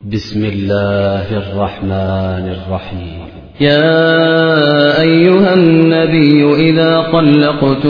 بسم الله الرحمن الرحيم. يا أيها النبي إذا طلقتم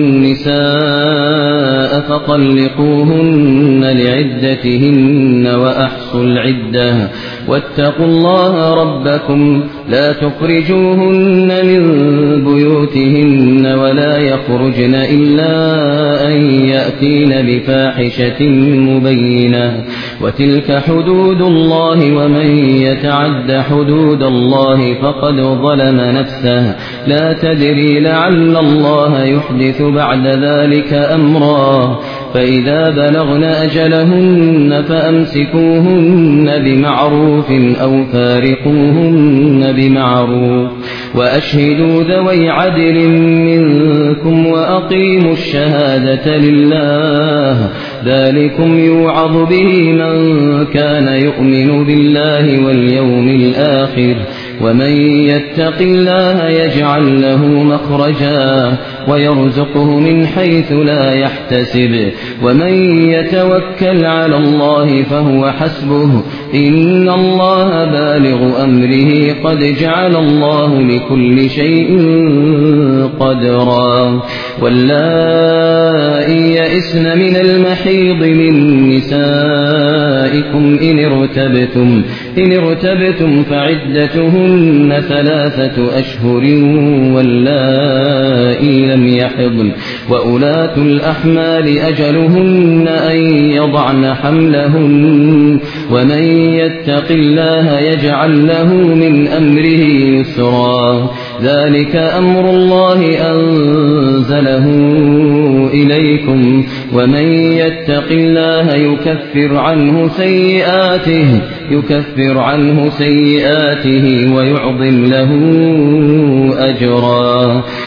النساء فطلقوهن لعدتهن وأحصوا العدة واتقوا الله ربكم لا تخرجوهن من بيوتهن ولا يخرجن إلا أن يأتين بفاحشة مبينة وتلك حدود الله ومن يتعد حدود الله فقد ظلم نفسه لا تدري لعل الله يحدث بعد ذلك أمرا فإذا بلغن أجلهن فأمسكوهن بمعروف أو فارقوهن بمعروف وأشهدوا ذوي عدل منكم وأقيموا الشهادة لله ذلكم يوعظ به من كان يؤمن بالله واليوم الآخر ومن يتق الله يجعل له مخرجا ويرزقه من حيث لا يحتسب ومن يتوكل على الله فهو حسبه إن الله بالغ أمره قد جعل الله لكل شيء قدرا واللائي يئسن من المحيض من نسائكم إن ارتبتم فعدتهن 3 أشهر واللائي لم يحضن وأولاة الأحمال أجلهن أن يضعن حملهن ومن يتق الله يجعل له من أمره يسرا ذلك أمر الله أنزله إليكم ومن يتق الله يكفر عنه سيئاته ويعظم له أجرا